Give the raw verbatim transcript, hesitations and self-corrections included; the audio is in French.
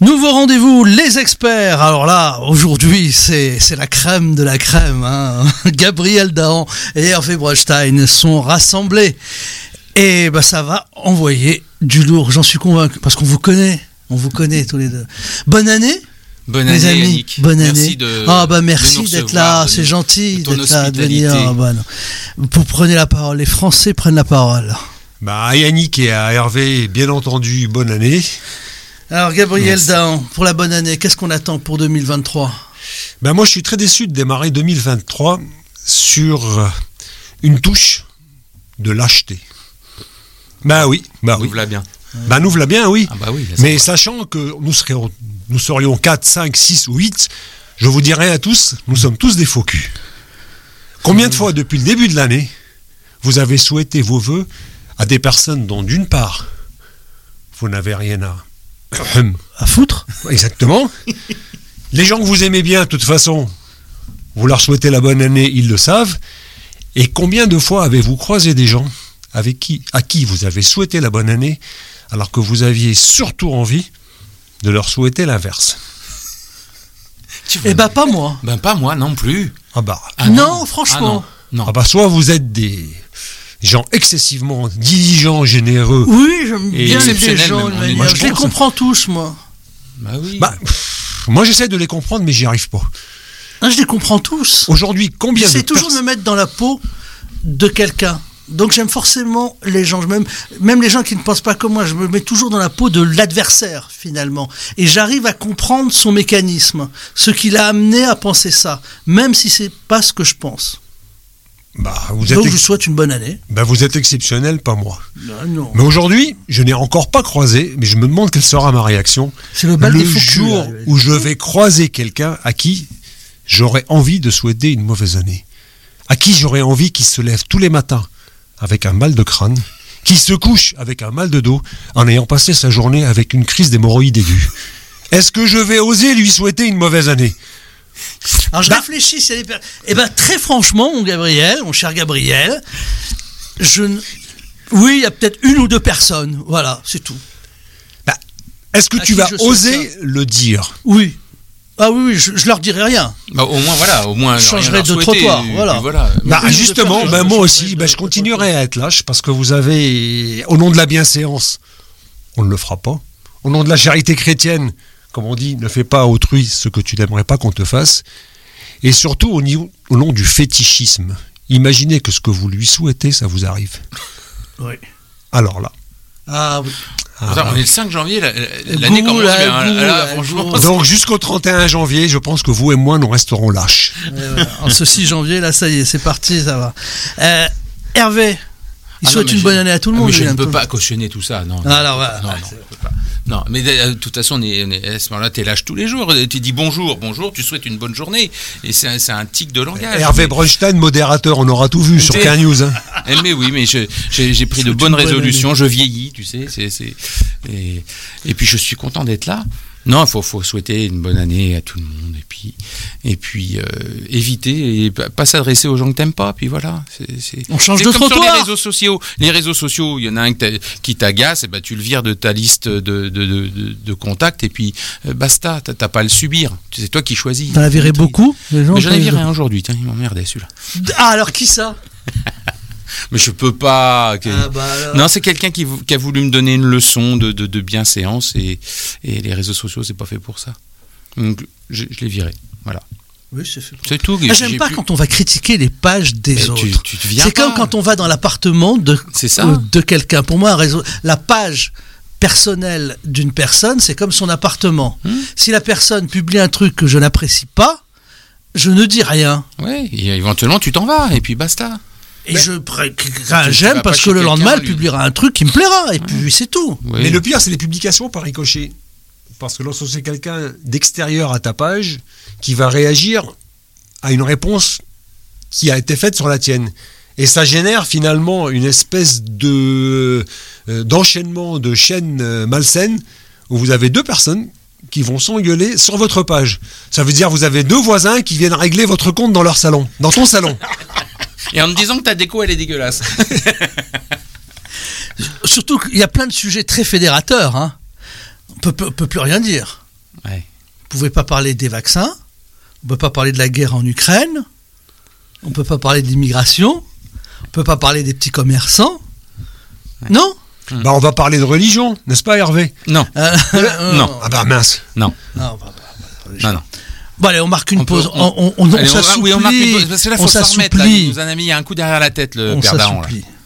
Nouveau rendez-vous, les experts. Alors là, aujourd'hui, c'est, c'est la crème de la crème. Hein. Gabriel Dahan et Hervé Brostein sont rassemblés. Et bah, ça va envoyer du lourd, j'en suis convaincu. Parce qu'on vous connaît, on vous connaît tous les deux. Bonne année, bonne les année, amis. Yannick. Bonne merci année. de, ah bah merci de d'être là, de, c'est gentil de d'être là, de venir. Ah, bah, non. Vous prenez la parole, les Français prennent la parole. Bah, à Yannick et à Hervé, bien entendu, bonne année. Alors Gabriel Merci. Dahan, pour la bonne année, qu'est-ce qu'on attend pour deux mille vingt-trois ? Ben moi, je suis très déçu de démarrer deux mille vingt-trois sur une touche de lâcheté. Ben oui, ben oui. Nous voilà bien. Ben nous voilà bien, oui. Ah bah oui, là, Mais ça va. sachant que nous serions, nous serions quatre, cinq, six ou huit, je vous dirais à tous, nous sommes tous des faux culs. Combien de fois depuis le début de l'année, vous avez souhaité vos vœux à des personnes dont d'une part, vous n'avez rien à... À foutre ? Exactement. Les gens que vous aimez bien, de toute façon, vous leur souhaitez la bonne année, ils le savent. Et combien de fois avez-vous croisé des gens avec qui, à qui vous avez souhaité la bonne année, alors que vous aviez surtout envie de leur souhaiter l'inverse ? Tu veux- Eh ben pas moi. Ben pas moi non plus. Ah bah, Ah Non, franchement. Ah non, non. ah bah, soit vous êtes des gens excessivement diligents, généreux. Oui, j'aime Et bien les exceptionnel, gens, même, de on est- manière- moi, je je les pense. comprends tous, moi. Bah oui. Bah, pff, moi j'essaie de les comprendre, mais j'y arrive pas. Ah, je les comprends tous. Aujourd'hui, combien de J'essaie toujours de me personnes... mettre dans la peau de quelqu'un. Donc j'aime forcément les gens, même, même les gens qui ne pensent pas comme moi, je me mets toujours dans la peau de l'adversaire finalement. Et j'arrive à comprendre son mécanisme, ce qui l'a amené à penser ça, même si c'est pas ce que je pense. Bah, vous êtes Donc je ex- vous souhaite une bonne année. bah, vous êtes exceptionnel, pas moi. Ah, non. Mais aujourd'hui, je n'ai encore pas croisé, mais je me demande quelle sera ma réaction C'est le bal le des faux culs, jour là. où je vais croiser quelqu'un à qui j'aurais envie de souhaiter une mauvaise année. À qui j'aurais envie qu'il se lève tous les matins avec un mal de crâne, qu'il se couche avec un mal de dos en ayant passé sa journée avec une crise d'hémorroïdes aiguë. Est-ce que je vais oser lui souhaiter une mauvaise année ? Alors je Bah- réfléchis, si elle est per- eh ben très franchement, mon Gabriel, mon cher Gabriel, je ne... oui, il y a peut-être une ou deux personnes, voilà, c'est tout. Bah, est-ce que À tu qui vas je souhaite oser ça le dire ? Oui. Ah oui, oui, je, je leur dirai rien. Bah, au moins voilà, au moins Je rien changerai leur de souhaiter, trottoir, et puis voilà. voilà. Bah, oui, justement, je vais ben faire- moi je aussi, vais ben de- je continuerai à être lâche parce que vous avez, au nom de la bienséance, on ne le fera pas. Au nom de la charité chrétienne, comme on dit, ne fais pas à autrui ce que tu n'aimerais pas qu'on te fasse. Et surtout au, niveau, au nom du fétichisme. Imaginez que ce que vous lui souhaitez, ça vous arrive. Oui. Alors là. Ah oui. ah, Attends, bah. on est le cinq janvier, la- l'année Goût, commence là, bien. goût, Là, là, franchement, goût. Donc jusqu'au trente et un janvier, je pense que vous et moi, nous resterons lâches. Euh, voilà. En ce six janvier, là, ça y est, c'est parti, ça va. Euh, Hervé, il Ah non, souhaite mais une je- bonne année à tout le Ah, monde. mais je ne bientôt. peux pas cautionner tout ça, non. non, Alors, voilà. non, non, je peux pas. Non, mais de, de toute façon, on est, on est- à ce moment-là, t'es lâche tous les jours. Tu dis bonjour, bonjour, tu souhaites une bonne journée. Et c'est un, c'est un tic de langage. Hervé Brunstein, modérateur, on aura tout vu sur T'es- K News. Hein. Eh, mais oui, mais je- j'ai j'ai pris de Souhaite bonnes une bonne résolutions, je vieillis, tu sais. c'est c'est- et, et puis je suis content d'être là. Non, il faut, faut souhaiter une bonne année à tout le monde. Et puis, et puis euh, éviter et pas pas s'adresser aux gens que t'aimes pas. Puis voilà. c'est- c'est- On change c'est de comme sur trottoir. les réseaux sociaux. Les réseaux sociaux, il y en a un que t'as- qui t'agace, et ben tu le vires de ta liste de, de, de, de- de contacts. Et puis euh, basta, t'as t'as pas à le subir. C'est toi qui choisis. T'en as viré beaucoup les gens, Mais j'en ai t'as viré viré- un aujourd'hui. Tiens, il m'emmerdait celui-là. Ah, alors qui ça ? Mais je peux pas. que- Ah, bah, alors. Non, c'est quelqu'un qui, vou- qui a voulu me donner une leçon de, de, de bienséance et, et les réseaux sociaux, c'est pas fait pour ça. Donc, je, je l'ai viré. Voilà. Oui, c'est fait. C'est tout. Ah, j'aime J'ai pas pu- quand on va critiquer les pages des Mais autres. tu, tu te viens C'est comme pas. quand on va dans l'appartement de, C'est ça. euh, de quelqu'un. Pour moi, un réseau, la page personnelle d'une personne, c'est comme son appartement. Hmm. Si la personne publie un truc que je n'apprécie pas, je ne dis rien. Ouais, et éventuellement, tu t'en vas et puis basta. Et Mais- je pré- tu j'aime vas parce pas que chez le lendemain, quelqu'un, elle lui. publiera un truc qui me plaira. Et puis c'est tout. Ouais. Mais le pire, c'est les publications par ricochet. Parce que lorsque c'est quelqu'un d'extérieur à ta page qui va réagir à une réponse qui a été faite sur la tienne. Et ça génère finalement une espèce de euh, d'enchaînement de chaînes euh, malsaines où vous avez deux personnes qui vont s'engueuler sur votre page. Ça veut dire vous avez deux voisins qui viennent régler votre compte dans leur salon, dans ton salon. Et en te disant que ta déco, elle est dégueulasse. Surtout qu'il y a plein de sujets très fédérateurs. Hein. On peut, peut, peut plus rien dire. Ouais. Vous pouvez pas parler des vaccins. On peut pas parler de la guerre en Ukraine. On peut pas parler de l'immigration. On peut pas parler des petits commerçants. Ouais. Non. Bah, on va parler de religion, n'est-ce pas, Hervé? Non. Euh, Non. Ah bah mince. Non. Non, bah, bah, Non, non. Bon, allez, on marque une On peut- pause. on- On, on, on, Allez, on on va- s'assouplit. oui, on marque une pause. Parce que là, on faut se remettre. Là. s'assouplit. Il nous en a mis un coup derrière la tête, le On père Daron. là. s'assouplit.